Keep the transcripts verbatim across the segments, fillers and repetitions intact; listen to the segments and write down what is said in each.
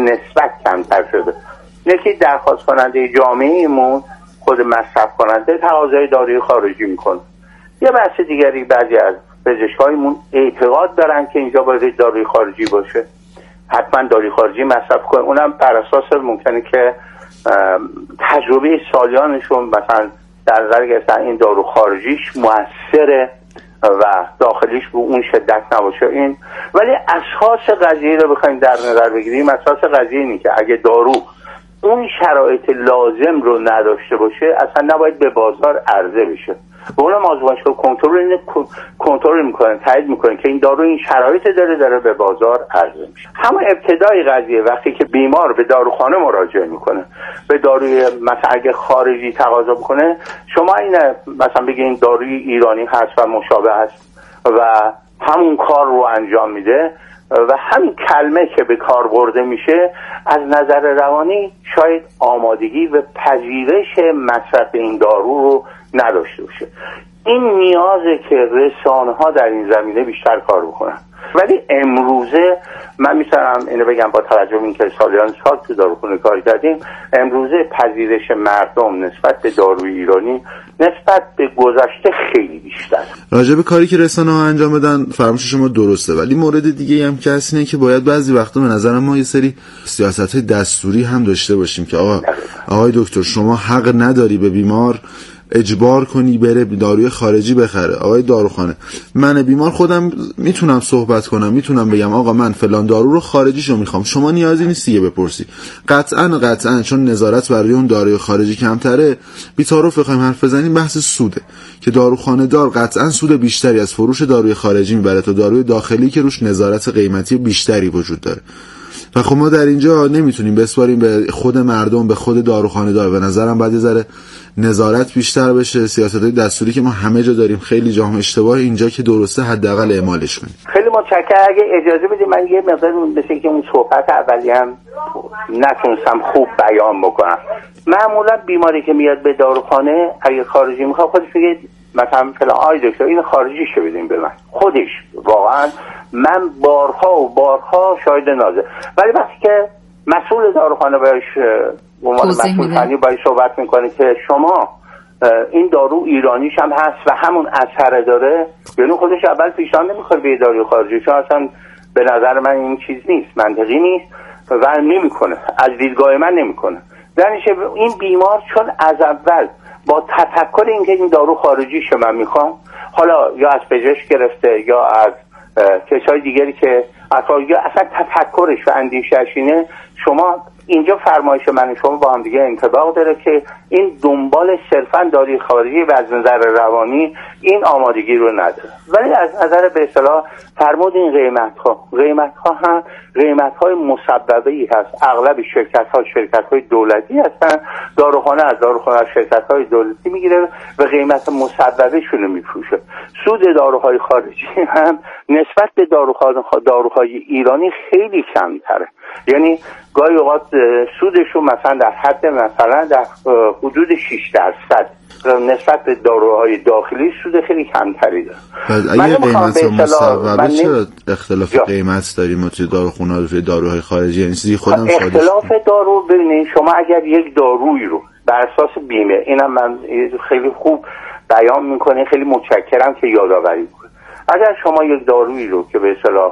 نسبت کمتر شده. یکی درخواست کننده جامعهمون خود مصرف کننده تقاضای داروی خارجی میکنه. یه بحث دیگری بعضی از پزشکایمون اعتقاد دارن که اینجا باید داروی خارجی باشه، حتما داروی خارجی مصرف کنه، اونم بر اساس ممکنه که تجربه سالیانشون مثلا در نظر گرفتن این دارو خارجیش موثره و داخلیش به اون شدت نباشه. این ولی اساس قضیه رو بخوایم در نظر بگیریم، اساس قضیه اینه که اگه دارو اون شرایط لازم رو نداشته باشه اصلا نباید به بازار عرضه بشه. و اونم آزمایشگاه کنترل اینه کنترل میکنن، تایید میکنن که این دارو این شرایط داره داره به بازار عرضه میشه. همون ابتدای قضیه وقتی که بیمار به داروخانه مراجعه میکنه، به داروی مثلا اگه خارجی تقاضا بکنه، شما این مثلا بگین داروی ایرانی هست و مشابه هست و همون کار رو انجام میده و همین کلمه که به کار برده میشه از نظر روانی شاید آمادگی و پذیرش مصرف این دارو رو نداشته باشه. این نیازه که رسانه ها در این زمینه بیشتر کار بکنن. ولی امروزه من میتونم اینو بگم با توجه به اینکه سالیان سال تو داروخونه کار کردیم، امروزه پذیرش مردم نسبت به داروی ایرانی نسبت به گذشته خیلی بیشتر. راجع به کاری که رسانه ها انجام بدن فرمایش شما درسته، ولی مورد دیگه هم که هست اینه که باید بعضی وقتا به نظر ما یه سری سیاست‌های دستوری هم داشته باشیم که آقا آقای دکتر شما حق نداری به بیمار اجبار کنی بره داروی خارجی بخره. آقای داروخانه، من بیمار خودم میتونم صحبت کنم، میتونم بگم آقا من فلان دارو رو خارجیشو میخوام، شما نیازی نیست دیگه بپرسی. قطعاً قطعاً چون نظارت برای اون داروی خارجی کمتره، بی‌طرف بخوایم حرف بزنیم بحث سوده که داروخانه دار قطعاً سود بیشتری از فروش داروی خارجی میبره تا داروی داخلی که روش نظارت قیمتی بیشتری وجود داره. و خب ما در اینجا نمیتونیم بسپاریم به خود مردم، به خود داروخانه دار. به نظرم باید یه ذره نظارت بیشتر بشه، سیاست‌های دستوری که ما همه جا داریم خیلی جا هم اشتباه، اینجا که درسته حداقل اعمالش کنیم. خیلی متشکرم. اگه اجازه بدید من یه مقدار مثل که اون صحبت اولی هم نتونستم خوب بیان بکنم. معمولا بیماری که میاد به داروخانه اگه خارجی میخواد خودش میگه مثلا فلان آی دکتر این خارجیشو بدین به من. خودش واقعا من بارها و بارها شاهد نازه، ولی وقتی که مسئول داروخانه باش عنوان مسئول فنی باش صحبت میکنه که شما این دارو ایرانیش هم هست و همون اثر داره، یعنی خودش اول پیشنهاد نمیخوره به دارو خارجی، چون اصلا به نظر من این چیز نیست، منطقی نیست و نمیکنه، از دیدگاه من نمیکنه. یعنی این بیمار چون از اول با تفکر اینکه این دارو خارجیش من میخوام، حالا یا از پزشک گرفته یا از کسای دیگری که اصلا یا اصلا تفکرش و اندیشش اینه، شما اینجا فرمایش من شما با هم دیگه انطباق داره که این دنبال صرفا داروی خارجی و از نظر روانی این آمادگی رو نداره. ولی از نظر به اصطلاح فرمود این قیمت ها قیمت ها هم قیمت های مسببه ای هست. اغلب شرکت ها شرکت های دولتی هستن، داروخانه از داروخانه از شرکت های دولتی میگیره و قیمت مسببه شونو میفروشه. سود داروهای خارجی هم نسبت به داروهای ایرانی خیلی کمتره. یعنی گاهی اوقات سودشون مثلا در حد مثلا در حدود شش درصد نسبت به داروهای داخلی سود خیلی کمتری داره. اگه قیمت مصوبه چرا اختلاف یا. قیمت داریم توی داروخونه توی داروهای خارجی؟ یعنی چیزی خودم اختلاف دارو ببینید، شما اگر یک دارویی رو بر اساس بیمه، اینم من خیلی خوب بیان میکنه، خیلی متشکرم که یادآوری میکنه. اگر شما یک دارویی رو که به اصطلاح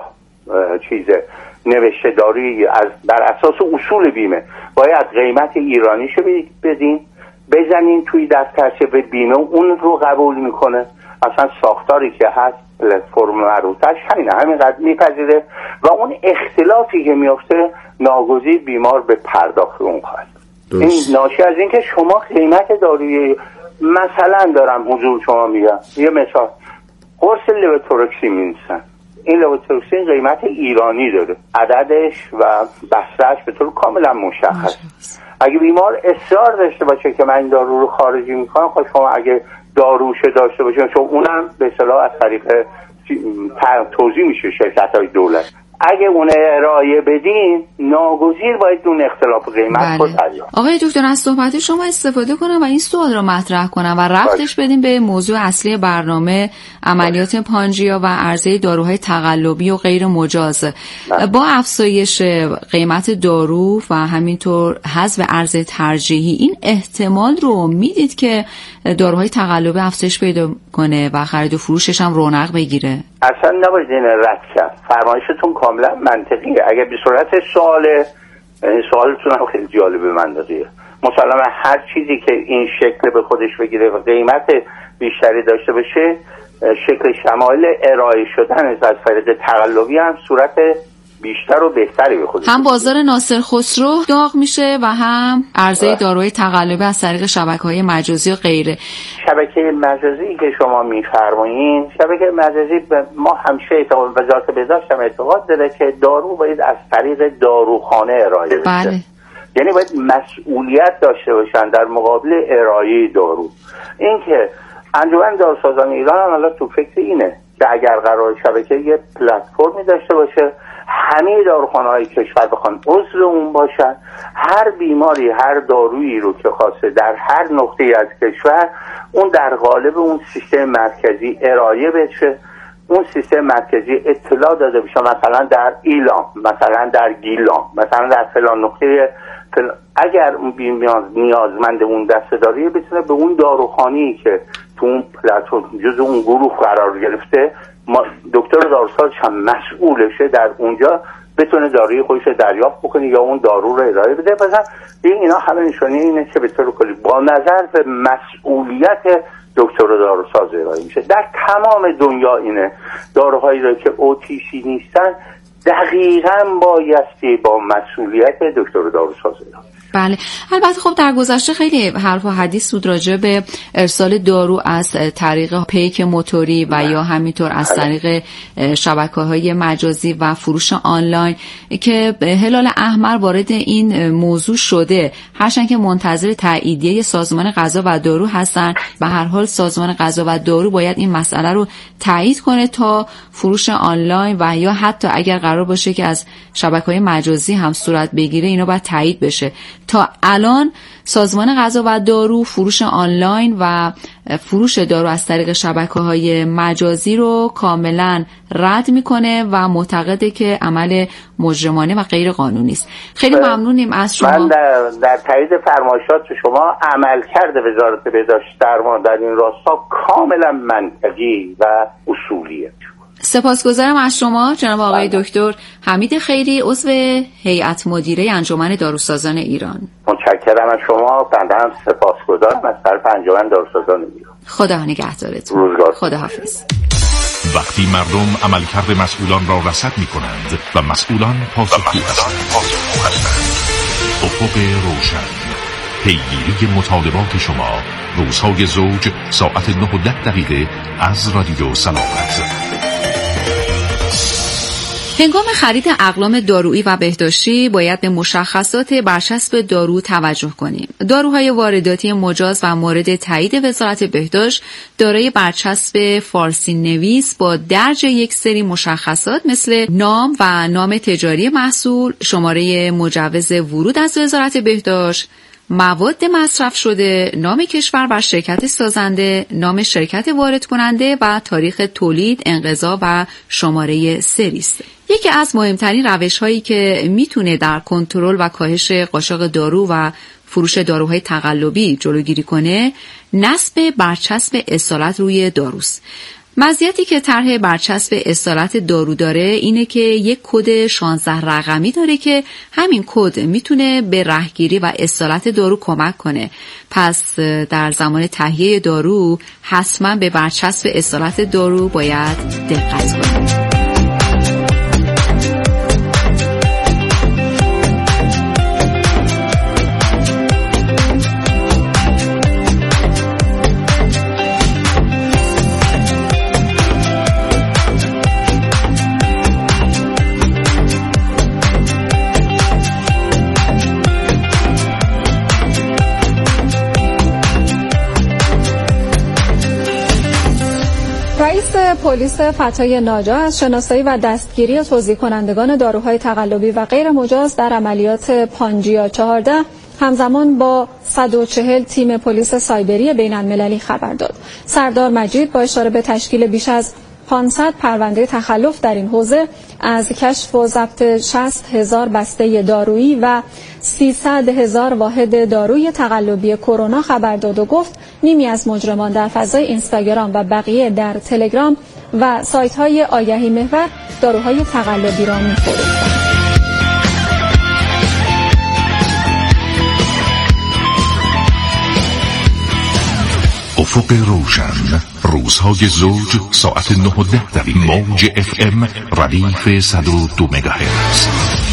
چیزه نوشته دارویی از بر اساس اصول بیمه باید قیمت ایرانیشو بدین، بزنین توی دفترچه به بیمه، اون رو قبول میکنه. اصلا ساختاری که هست پلتفرم مربوطش همینه، همینقدر میپذیره و اون اختلافی که میفته ناگزیر بیمار به پرداخت اون خواهد. این ناشی از این که شما قیمت دارویی مثلا دارم حضور شما میگم یه مثال قرص لوتورکسین می‌نویسن، این لوتورکسین قیمت ایرانی داره، عددش و بسته‌اش به طور کاملا مشخص. اگه بیمار اصرار داشته باشه که من این دارو رو خارجی میخوام، خب شما اگه داروش داشته باشین، چون اونم به اصطلاح از طریق توزیع میشه شرکت‌های دولت، اگه اون ارائه بدین ناگزیر باید اون اختلاف قیمت رو دریافت. آقای دکتر از صحبت شما استفاده کنم و این سوال رو مطرح کنم و رفتش بدیم به موضوع اصلی برنامه، عملیات پانژیا و عرضه داروهای تقلبی و غیر مجاز. بله. با افزایش قیمت دارو و همینطور حذف ارز ترجیحی، این احتمال رو میدید که داروهای تقلبی افزایش پیدا کنه و خرید و فروشش هم رونق بگیره؟ اصلا نباید این رد کرد. فرمایشتون کاملا منطقیه. اگه به صورت سواله، سوالتون هم خیلی جالبه منطقیه. مسلما هر چیزی که این شکل به خودش بگیره و قیمت بیشتری داشته باشه، شکل شمایل ارائه شدن از طریق تقلبی هم صورت بیشتر و بهتری به خودش. هم بازار ناصر خسرو داغ میشه و هم عرضه داروی تقلبی از طریق شبکه‌های مجازی و غیره. شبکه مجازی که شما میفرمایین، شبکه مجازی ما همیشه اعتقاد وزارت بهداشت هم اعتقاد داره که دارو باید از طریق داروخانه ارائه بشه. بله. یعنی باید مسئولیت داشته باشن در مقابل ارائه دارو. اینکه انجمن داروسازان ایران هم الان تو فکر اینه که اگر قرار شبکه یه پلتفرمی داشته باشه، همه داروخانه‌های کشور بخوان عضو اون باشن، هر بیماری هر دارویی رو که خواسته در هر نقطه‌ای از کشور اون در قالب اون سیستم مرکزی ارائه بشه، اون سیستم مرکزی اطلاع داده بشه، مثلا در ایلام، مثلا در گیلان، مثلا در فلان نقطه فلان. اگر اون بیمار نیازمند اون دسته‌داری بتونه به اون داروخانه‌ای که تو اون پلتفرم جزء اون گروه قرار گرفته، ما دکتر داروساز هم مسئولشه در اونجا بتونه داروی خودش دریافت بکنه یا اون دارو رو ارائه بده. مثلا اینا همه نشانه اینه که به طور کلی با نظر به مسئولیت دکتر داروساز ارائه میشه. در تمام دنیا اینه، داروهایی رو که او تی سی نیستن دقیقاً بایستی با مسئولیت دکتر داروساز ارائه. بله. البته خب در گذشته خیلی حرف و حدیث بود راجع به ارسال دارو از طریق پیک موتوری و یا همینطور از طریق شبکه‌های مجازی و فروش آنلاین که هلال احمر وارد این موضوع شده. هرچند که منتظر تاییدیه سازمان غذا و دارو هستن، به هر حال سازمان غذا و دارو باید این مسئله رو تایید کنه تا فروش آنلاین و یا حتی اگر قرار باشه که از شبکه‌های مجازی هم صورت بگیره اینا باید تایید بشه. تا الان سازمان غذا و دارو فروش آنلاین و فروش دارو از طریق شبکه‌های مجازی رو کاملا رد میکنه و معتقده که عمل مجرمانه و غیر قانونی است. خیلی ممنونیم از شما. من در, در تایید فرمایشات شما عملکرد وزارت بهداشت درمان در این راستا کاملا منطقی و اصولیه. سپاسگزارم از شما جناب آقای دکتر حمید خیری، عضو هیئت مدیره انجمن داروسازان ایران. متشکرم از شما. بنده هم سپاسگزارم از طرف انجمن داروسازان ایران. خدا نگهدارتون. خدا حافظ. وقتی مردم عملکرد مسئولان را رصد می‌کنند و مسئولان پاسخگو هستند، افق روشن، پیگیری مطالبات شما، روزهای زوج، ساعت نه و ده دقیقه از رادیو سلامت. هنگام خرید اقلام دارویی و بهداشتی باید به مشخصات برچسب دارو توجه کنیم. داروهای وارداتی مجاز و مورد تایید وزارت بهداشت دارای برچسب فارسی نویس با درج یک سری مشخصات مثل نام و نام تجاری محصول، شماره مجوز ورود از وزارت بهداشت، مواد مصرف شده، نام کشور و شرکت سازنده، نام شرکت وارد کننده و تاریخ تولید، انقضا و شماره سری است. یکی از مهمترین روش‌هایی که میتونه در کنترل و کاهش قاچاق دارو و فروش داروهای تقلبی جلوگیری کنه، نصب برچسب اصالت روی داروست. مزیتی که طرح برچسب اصالت دارو داره اینه که یک کد شانزده رقمی داره که همین کد میتونه به رهگیری و اصالت دارو کمک کنه. پس در زمان تهیه دارو حتما به برچسب اصالت دارو باید دقت کنید. رئیس پلیس فتای ناجا از شناسایی و دستگیری توزیع کنندگان داروهای تقلبی و غیر مجاز در عملیات پانجیا چهارده همزمان با صد و چهل تیم پلیس سایبری بین المللی خبر داد. سردار مجید با اشاره به تشکیل بیش از پانصد پرونده تخلف در این حوزه از کشف و ضبط شصت هزار بسته دارویی و سیصد هزار واحد داروی تقلبی کرونا خبر داد و گفت نیمی از مجرمان در فضای اینستاگرام و بقیه در تلگرام و سایت‌های آگهی محور داروهای تقلبی را می‌فروختند. افق روشن، روزهای زوج، ساعت نه و ده دقیقه. موج اف ام ردیف صد و دو مگاهرتز.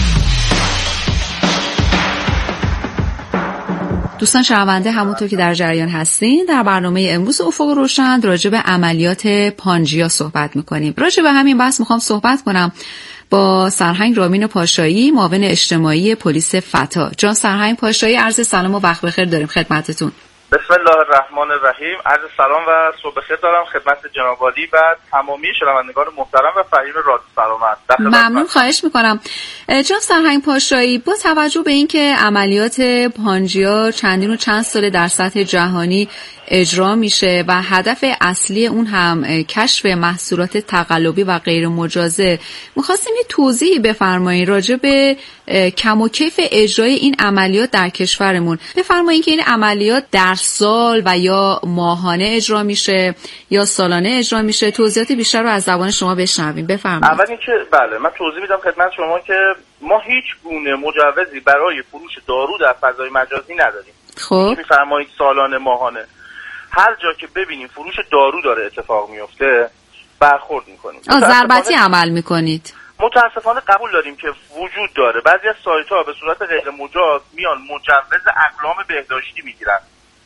دوستان شنونده، همونطور که در جریان هستین، در برنامه امروز افق روشن راجع به عملیات پانجیا صحبت میکنیم. راجع به همین بحث میخوام صحبت کنم با سرهنگ رامین پاشایی، معاون اجتماعی پلیس فتا. جان سرهنگ پاشایی، عرض سلام و وقت بخیر داریم خدمتتون. بسم الله الرحمن الرحیم. عرض سلام و صبح بخیر دارم خدمت جناب عالی و تمامی شنوندگان محترم و فهیم رادیو سلامت. ممنون، خواهش میکنم. جناب سرهنگ پاشایی، با توجه به اینکه عملیات پانجیا چندین و چند ساله در سطح جهانی اجرا میشه و هدف اصلی اون هم کشف محصولات تقلبی و غیر مجازه، می‌خواستیم یه توضیحی بفرمایید راجع به کم و کیف اجرای این عملیات در کشورمون. بفرمایید که این عملیات در سال و یا ماهانه اجرا میشه یا سالانه اجرا میشه. توضیحات بیشتر رو از زبان شما بشنویم. بفرمایید. اول اینکه بله، من توضیح میدم خدمت شما که ما هیچ گونه مجوزی برای فروش دارو در فضای مجازی نداریم. خب می‌فرمایید سالانه ماهانه، هر جا که ببینیم فروش دارو داره اتفاق میفته برخورد میکنیم. ضربتی عمل میکنید؟ متاسفانه قبول داریم که وجود داره. بعضی از سایت ها به صورت غیر مجاز میان مجوز اقلام بهداشتی میگیرن.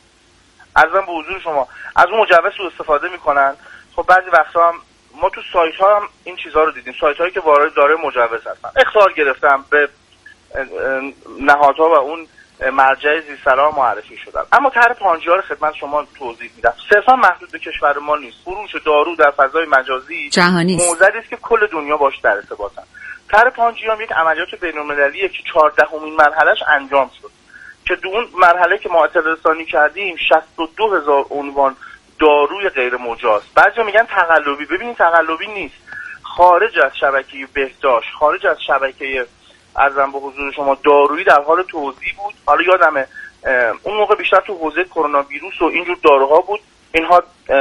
عرضم به حضور شما از اون مجوز رو استفاده میکنن. خب بعضی وقتا هم ما تو سایت ها هم این چیزها رو دیدیم، سایت هایی که وارد داره مجوز هستن اخطار گرفتن، به نهادها و اون مرجع زیرسرا معرفی شدن. اما طرح پانجیا رو خدمت شما توضیح میدم. صرفا محدود به کشور ما نیست. فروش دارو در فضای مجازی جهانی است. موضوعی است که کل دنیا باش در ارتباطن. طرح پانجیا هم یک عملیات بین‌المللیه که چهاردهمین مرحلهش انجام شد که دو اون مرحله که ما اطلاع رسانی کردیم شصت و دو هزار عنوان داروی غیر مجاز. بعضیا میگن تقلبی. ببینید تقلبی نیست. خارج از شبکه بهداشت، خارج از شبکه ارزم به حضور شما دارویی در حال توزیع بود. حالا یادمه اون موقع بیشتر تو حوزه کرونا ویروس و اینجور داروها بود. اینها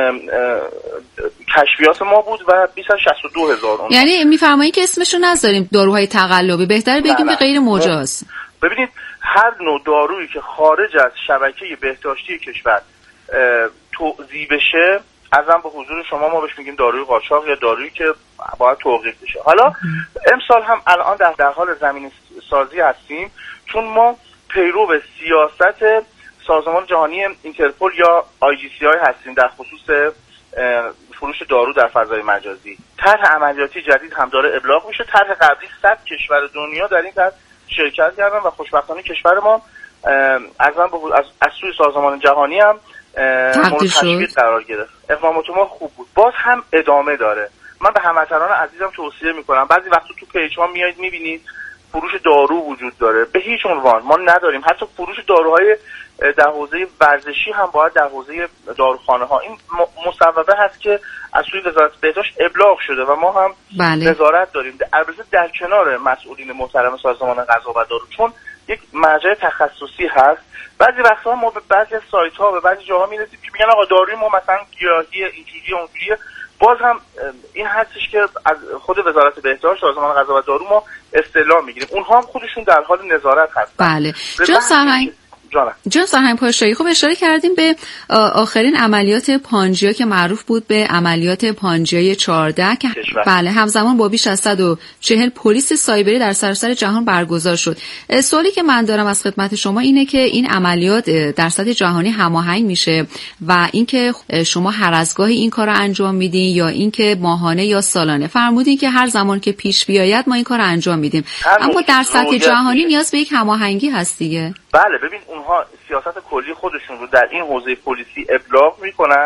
کشفیات ما بود و بیش از شصت و دو هزار. یعنی میفرمایید که اسمشو نذاریم داروهای تقلبی، بهتره بگیم به غیر مجاز. ببینید هر نوع دارویی که خارج از شبکه بهداشتی کشور توزیع بشه، ازم به حضور شما ما بهش میگیم داروی قاچاق یا دارویی که باید توقیف بشه. حالا امسال هم الان در, در حال زمین سازی هستیم، چون ما پیرو به سیاست سازمان جهانی اینترپل یا آی جی سی آی هستیم در خصوص فروش دارو در فضای مجازی. طرح عملیاتی جدید هم داره ابلاغ میشه. طرح قبلی صد کشور دنیا در این طرح شرکت کردن و خوشبختانه کشور ما ازم به از, از سوی سازمان جهانی هم مورد تشویق قرار گرفت. اقدامات ما خوب بود. باز هم ادامه داره. من به هموطنان عزیزم توصیه میکنم، بعضی وقتا تو پیج ها میایید میبینید فروش دارو وجود داره. به هیچ عنوان ما نداریم. حتی فروش داروهای در حوزه ورزشی هم باید در حوزه داروخانه ها. این مصوبه هست که از سوی وزارت بهداشت ابلاغ شده و ما هم بله. نظارت داریم. البته در کنار مسئولین محترم سازمان غذا و دارو، چون یک مرجع تخصصی هست. بعضی وقتا ما به بعضی از سایت ها به بعضی جاها میرسیم که میگن آقا داروی ما مثلا گیاهی اینجوری اونجوریه. باز هم این هستش که از خود وزارت بهداشت سازمان غذا و دارو ما استعلام میگیریم. اونها هم خودشون در حال نظارت هستن. بله. جناب سرهنگ جناب سرهنگ پاشایی، خب اشاره کردیم به آخرین عملیات پانجیا که معروف بود به عملیات پانجیای چهارده که بله همزمان با بیش از صد و چهل پلیس سایبری در سراسر جهان برگزار شد. سوالی که من دارم از خدمت شما اینه که این عملیات در سطح جهانی هماهنگ میشه و اینکه شما هر از گاهی این کارو انجام میدین یا اینکه ماهانه یا سالانه؟ فرمودین که هر زمان که پیش بیاید ما این کارو انجام میدیم، اما در سطح جهانی نیاز به یک هماهنگی هست دیگه. بله، ببین اونها سیاست کلی خودشون رو در این حوزه پلیسی ابلاغ میکنن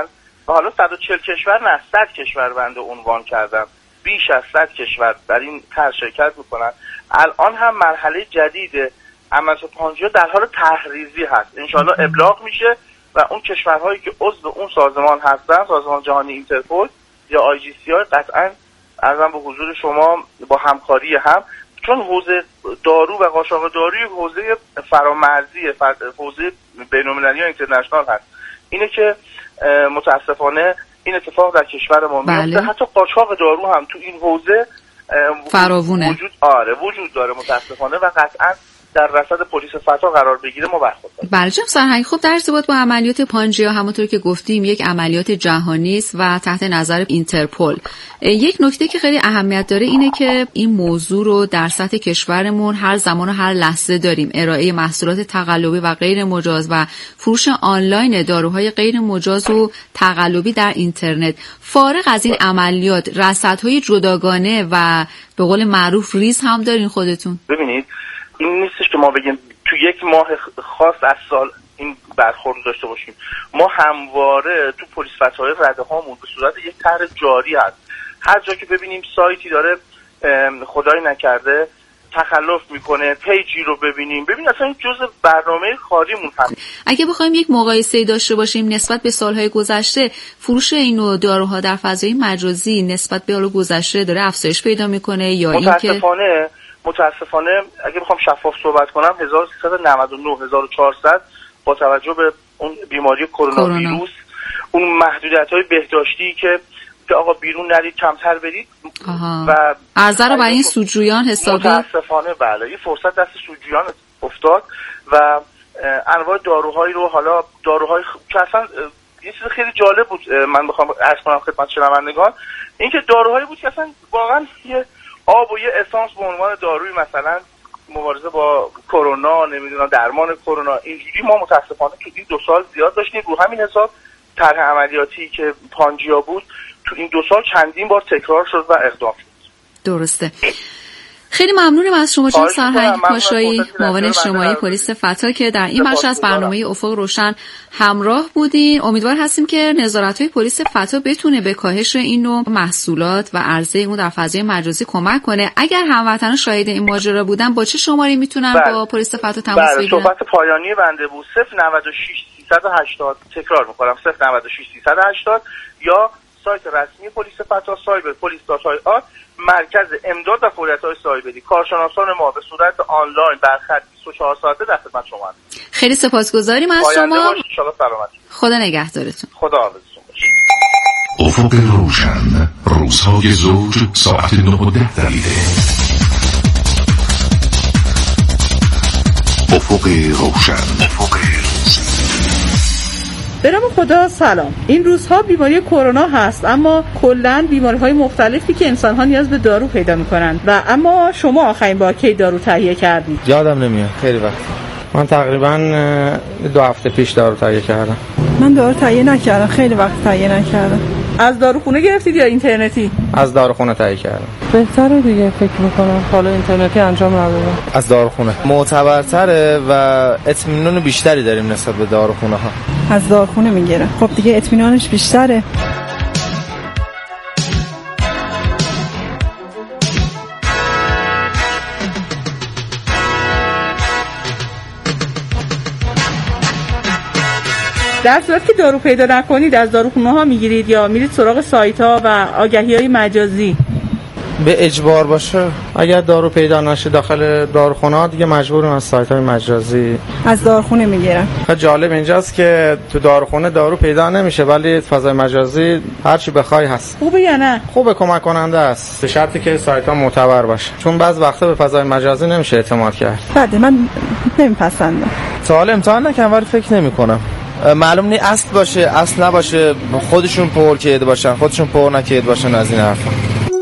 و حالا صد و چهل کشور نه صد کشور بنده عنوان کردم، بیش از صد کشور در این طرح شرکت میکنن. الان هم مرحله جدید عملیات پانجیا در حال تحریزی هست، انشالله ابلاغ میشه و اون کشورهایی که عضو اون سازمان هستن، سازمان جهانی اینترپل یا آی جی سی آی، قطعا عرضم به حضور شما با همکاری هم، چون حوزه دارو و قاچاق داروی حوزه فرامرزی، حوزه بین‌المللی و اینترنشنال هست، اینه که متاسفانه این اتفاق در کشور ما میفته. حتی قاچاق دارو هم تو این حوزه فراوونه وجود آره وجود داره متاسفانه و قطعا در رصد پلیس فتا قرار بگیره ما برخورد کنیم. بله جناب سرهنگ، خب در ارتباط با عملیات پانجیا همونطور که گفتیم یک عملیات جهانی است و تحت نظر اینترپل. یک نکته که خیلی اهمیت داره اینه که این موضوع رو در سطح کشورمون هر زمان و هر لحظه داریم. ارائه محصولات تقلبی و غیر مجاز و فروش آنلاین داروهای غیر مجاز و تقلبی در اینترنت. فارغ از این عملیات رصدهای جداگانه و به قول معروف ریز هم دارین خودتون؟ ببینید این نیستش که ما بگیم تو یک ماه خاص از سال این برخورد داشته باشیم. ما همواره تو پلیس فتاهای رده هامون به صورت یک طرح جاری هست. هر جا که ببینیم سایتی داره خدای نکرده تخلف میکنه، پیجی رو ببینیم ببین اصلا این جزء برنامه کاریمون هست. اگه بخوایم یک مقایسه داشته باشیم نسبت به سالهای گذشته، فروش این نوع داروها در فضای مجازی نسبت به سال گذشته داره افزایش پیدا میکنه یا اینکه متاسفانه متاسفانه اگه بخوام شفاف صحبت کنم هزار و سیصد و نود و نه هزار و چهارصد با توجه به اون بیماری کرونا ویروس، اون محدودیت‌های بهداشتی که که آقا بیرون نرید، کمتر برید آها. و عرضه رو برای این سودجویان حسابی متاسفانه بله یه فرصت دست سودجویان افتاد و انواع داروهایی رو، حالا داروهای که اصلا یه چیز خیلی جالب بود من بخوام عرض کنم خدمت شنوندگان، این که داروهایی بود که اصلا واقعا یه آب و یه اسانس به عنوان داروی مثلا مبارزه با کرونا، نمیدونم درمان کرونا، اینجوری ما متاسفانه تو این دو سال زیاد داشتیم. رو همین حساب طرح عملیاتی که پانجیا بود تو این دو سال چندین بار تکرار شد و اقدام شد. درسته. خیلی ممنونم از شما جناب سرهنگ پاشایی، معاون اجتماعی پلیس فتا که در این بخش از برنامه افق روشن همراه بودین. امیدوار هستیم که نظارت‌های پلیس فتا بتونه به کاهش این نوع محصولات و عرضه اون در فضای مجازی کمک کنه. اگر هموطنان شاهد این ماجرا بودن با چه شماره میتونن بله. با پلیس فتا تماس بگیرن؟ بله، صحبت پایانی بنده بود صفر نود و شش سیصد و هشتاد، تکرار می‌کنم صفر نود و شش سیصد و هشتاد، یا سایت رسمی پلیس فتا سایبر پلیس دات آی آر، مرکز امداد و فعالیت‌های سایبری. کارشناسان ما به صورت آنلاین در خط بیست و چهار ساعته در خدمت شما هستیم. خیلی سپاسگزاریم از شما. ان شاءالله سلامت. خدا نگهدارتون. خدا حافظتون باشه. افق روشن، روزهای زوج، ساعت نه و ده دقیقه. افق روشن. افق به نام خدا سلام. این روزها بیماری کرونا هست، اما کلاً بیماری‌های مختلفی که انسان‌ها نیاز به دارو پیدا می‌کنند و اما شما آخرین بار کی دارو تهیه کردید؟ یادم نمیاد، خیلی وقت. من تقریباً دو هفته پیش دارو تهیه کردم. من دارو تهیه نکردم، خیلی وقت تهیه نکردم. از داروخونه گرفتید یا اینترنتی؟ از داروخونه تهیه کردم. بهتره دیگه فکر می‌کنم. حالا اینترنتی انجام ندادم. از داروخونه. معتبرتره و اطمینان بیشتری داریم نسبت به داروخونه‌ها. از داروخونه میگیرم. خب دیگه اطمینانش بیشتره. در صورتی که دارو پیدا نکنید از داروخونه ها میگیرید یا میرید سراغ سایت ها و آگهی های مجازی؟ به اجبار باشه، اگر دارو پیدا نشه داخل داروخونه ها دیگه مجبوریم از سایت های مجازی. از داروخونه میگیرم. خیلی جالب اینجاست که تو داروخونه دارو پیدا نمیشه ولی فضای مجازی هر چی بخوای هست. خوبه یا نه؟ خوبه، کمک کننده است به شرطی که سایت ها معتبر باشه، چون بعض وقتا به فضای مجازی نمیشه اعتماد کرد. بده من نمیپسندم. سوال امتحان نکنم ولی فکر نمی‌کنم. معلوم نی اصل باشه اصل نباشه، خودشون پر کرده باشن خودشون پر نکرده باشن از این حرفا.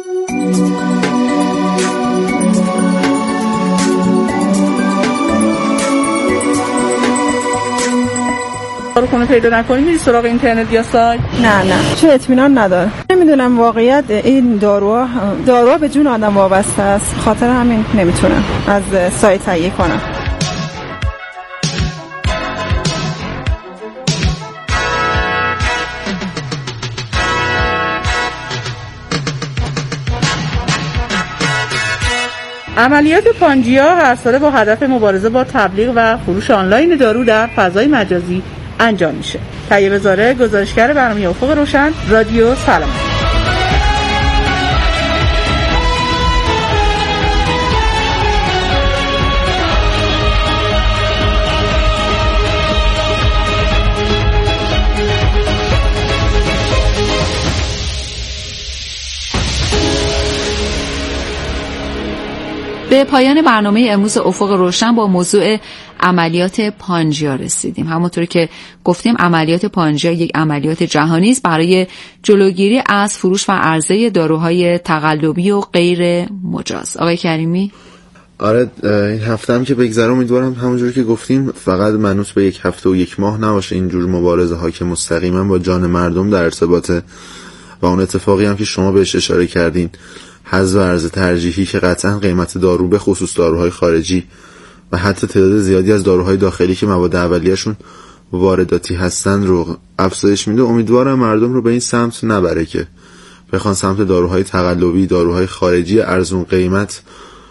داروخونه پیدا نکنی میری سراغ اینترنت یا سایت؟ نه نه، چه اطمینان نداره. نمیدونم واقعیت این داروها داروها به جون آدم وابسته است، خاطر همین نمیتونم از سایت تهیه کنم. عملیات پانجیا هر ساله با هدف مبارزه با تبلیغ و فروش آنلاین دارو در فضای مجازی انجام میشه. طیبه زاره، گزارشگر برنامه افق روشن، رادیو سلام. به پایان برنامه امروز افق روشن با موضوع عملیات پانجیا رسیدیم. همونطور که گفتیم عملیات پانجیا یک عملیات جهانی است برای جلوگیری از فروش و عرضه داروهای تقلبی و غیر مجاز. آقای کریمی؟ آره، این هفته هم که بگذره امیدوارم همونجوری که گفتیم فقط منوط به یک هفته و یک ماه نباشه اینجور مبارزه ها که مستقیما با جان مردم در ارتباطه و اون اتفاقی هم که شما بهش اشاره کردین، حذف ارز ترجیحی که قطعا قیمت دارو به خصوص داروهای خارجی و حتی تعداد زیادی از داروهای داخلی که مواد اولیه‌شون وارداتی هستن رو افزایش میده. امیدوارم مردم رو به این سمت نبره که بخوان سمت داروهای تقلبی، داروهای خارجی ارزون قیمت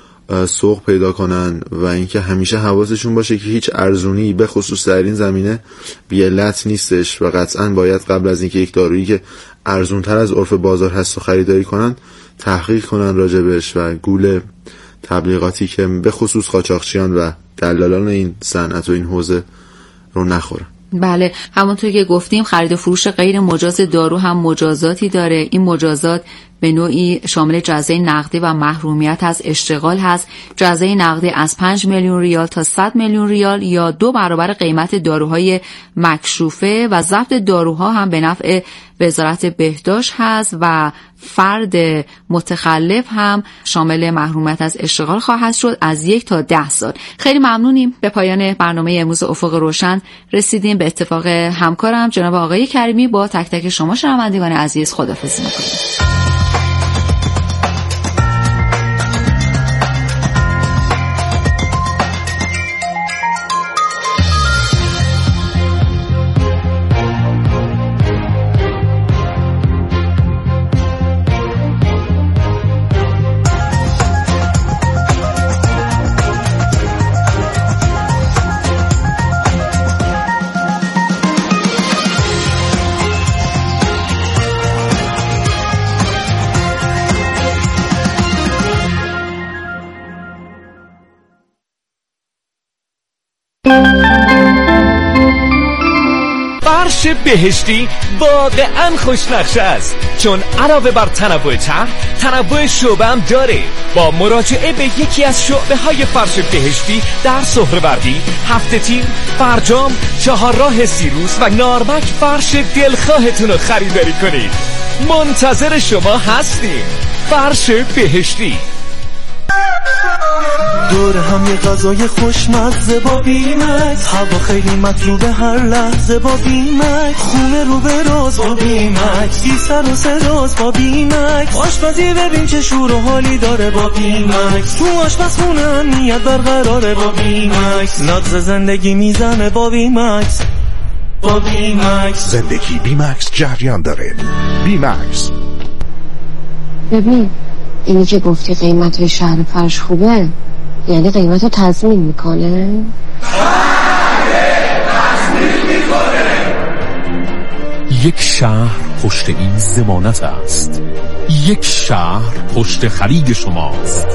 سوق پیدا کنن و اینکه همیشه حواسشون باشه که هیچ ارزونی به خصوص در این زمینه بی علت نیستش و قطعا باید قبل از اینکه یک دارویی که ارزونتر از عرف بازار هست و خریداری کنن تحقیق کنن راجبش و گول تبلیغاتی که به خصوص قاچاقچیان و دلالان این صنعت و این حوزه رو نخورن. بله، همونطور که گفتیم خرید و فروش غیر مجاز دارو هم مجازاتی داره. این مجازات به نوعی شامل جزای نقدی و محرومیت از اشتغال هست. جزای نقدی از پنج میلیون ریال تا صد میلیون ریال یا دو برابر قیمت داروهای مکشوفه و ضبط داروها هم به نفع وزارت بهداشت هست و فرد متخلف هم شامل محرومیت از اشتغال خواهد شد از یک تا ده سال. خیلی ممنونیم. به پایان برنامه امروز افق روشن رسیدیم. به اتفاق همکارم جناب آقای کریمی با تک تک شما شنوندگان عزیز خداحافظی می‌کنیم. فرش بهشتی واقعا خوشنقشه است، چون علاوه بر تنوع طرح، تنوع شعبه هم داره. با مراجعه به یکی از شعبه های فرش بهشتی در سهروردی، هفته تیر، فرجام، چهارراه سیروس و نارمک فرش دلخواهتون رو خریداری کنید. منتظر شما هستیم. فرش بهشتی. دور هم یه غذای خوشمزه با بیمکس، هوا خیلی مطلوبه هر لحظه با بیمکس، خونه رو به راز با بیمکس، بی سر و صداست با بیمکس، آشپزی ببین چه شور و حالی داره با بیمکس، تو آشپزخونه امنیت برقراره با بیمکس، نغز زندگی میزنه با بیمکس. با بیمکس زندگی بیمکس جریان داره. بیمکس. ببین اینی که گفتی قیمت شهر فرش خوبه، یعنی قیمت رو تضمین میکنه؟ یک شهر پشت این ضمانت است. یک شهر پشت خرید شماست.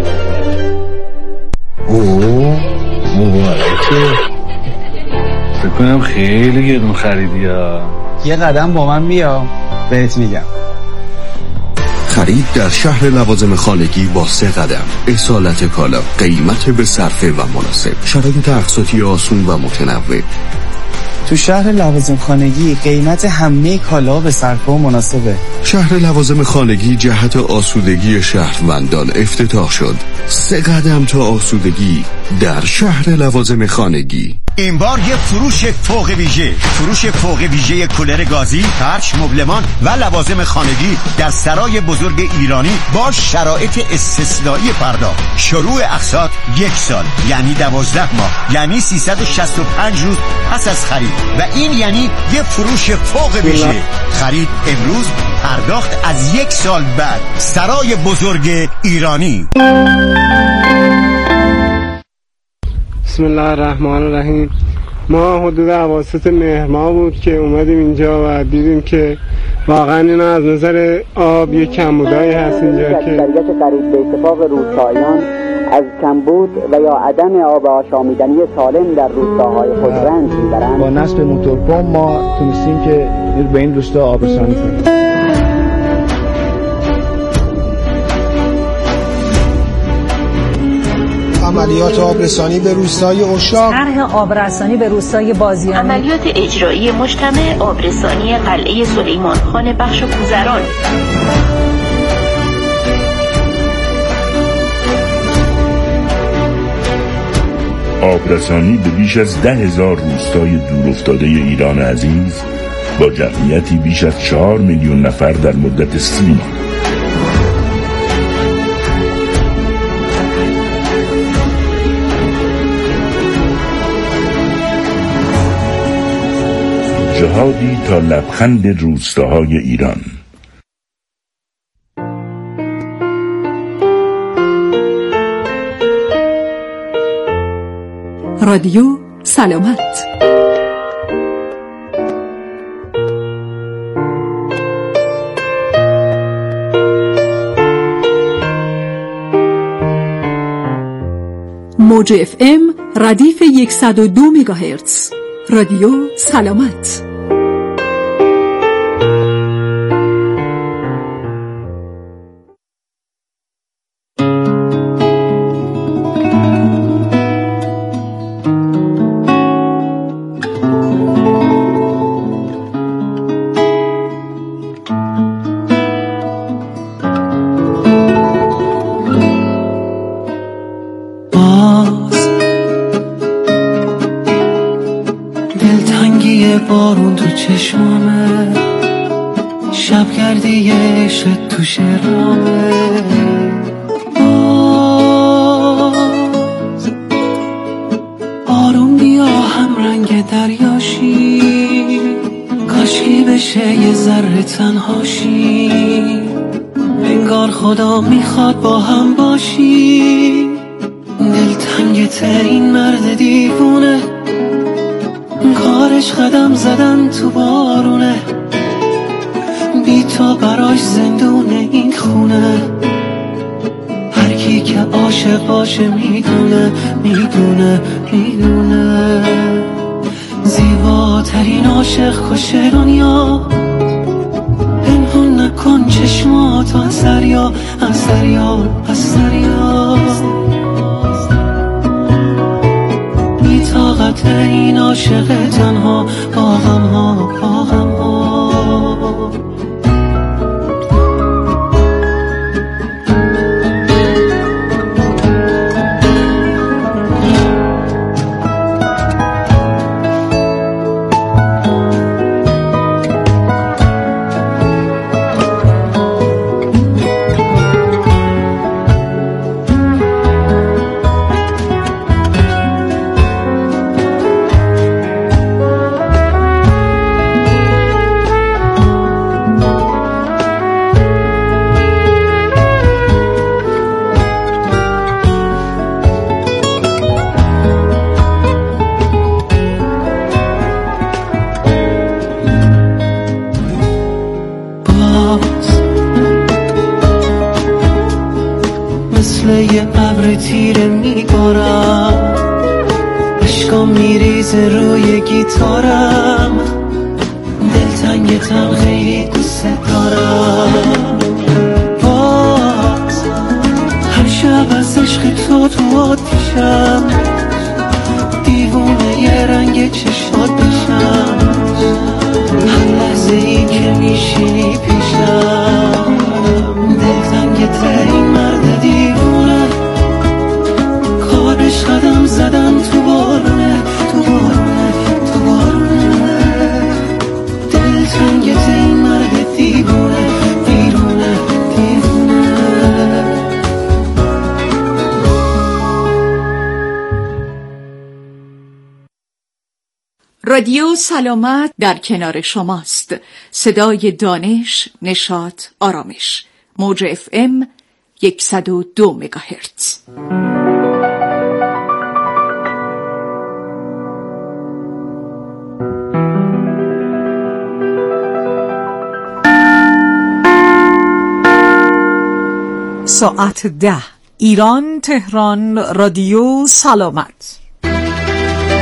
اوه مبارکه. فکر کنم خیلی گرون خریدی ها. یه قدم با من بیا بهت میگم. خرید در شهر لوازم خانگی با سه قدم. اصالت کالا، قیمت به صرفه و مناسب، شرایط اقساطی آسون و متنوع. تو شهر لوازم خانگی قیمت همه کالا به صرفه و مناسبه. شهر لوازم خانگی جهت آسودگی شهروندان افتتاح شد. سه قدم تا آسودگی در شهر لوازم خانگی. این بار یه فروش فوق ویژه، فروش فوق ویژه کولر گازی، فرش، مبلمان و لوازم خانگی در سرای بزرگ ایرانی با شرایط استثنایی پرداخت. شروع اقساط یک سال، یعنی دوازده ماه، یعنی سیصد و شصت و پنج روز پس از خرید و این یعنی یه فروش فوق ویژه. خرید امروز پرداخت از یک سال بعد. سرای بزرگ ایرانی. بسم الله الرحمن الرحیم. ما حدود اواسط مهر ماه بود که اومدیم اینجا و دیدیم که واقعا اینا از نظر آب یک کمبودایی هست اینجا که اکثریت قریب به اتفاق روستاییان از کمبود و یا عدم آب آشامیدنی سالم در روستاهای خود رنج میبرند. با نصب موتورپمپ ما تونستیم که به این روستا آب رسانی کنیم. عملیات آبرسانی به روستای اشاق، طرح آبرسانی به روستای بازیانی، عملیات اجرایی مجتمع آبرسانی قلعه سلیمان خان بخش کوزران. آبرسانی به بیش از ده هزار روستای دورافتاده ایران عزیز با جمعیتی بیش از چهار میلیون نفر در مدت سی ماه. جهادی تا لبخند روستاهای ایران. رادیو سلامت. موج اف ام ردیف صد و دو مگاهرتز. رادیو سلامت. بارون تو چشمامه، شب گردی عشق تو شرامه، باز آروم بیا هم رنگ دریاشی، کاشکی بشه یه ذره تنهاشی، انگار خدا میخواد با هم باشی، دلتنگت این مرد دیوونه، کارش قدم زدن تو بارونه، بی تو براش زندونه این خونه، هر کی که عاشق باشه میدونه میدونه میدونه، زیباترین عاشق کشه دنیا، پنهون نکن چشماتو از دریا از دریا از دریا، طاقت این عاشق تنها با غم ها با غم ها. یه ابر تیره میبارم، عشقام میریزه روی گیتارم، دلتنگتم خیلی دوست دارم، باز هر شب از عشق تو تو آتیشم، دیوونه یه رنگ چشات بشم، هر لحظه ای که میشینی پیشم، دلتنگت این مرد دیوونه، کارش قدم زدن تو بارونه تو بارونه تو بارونه، دلتنگت این مرد دیوونه دیوونه دیوونه. رادیو سلامت در کنار شماست. صدای دانش، نشاط، آرامش. موج اف ام صد و دو مگاهرتز. ساعت ده ایران، تهران. رادیو سلامت.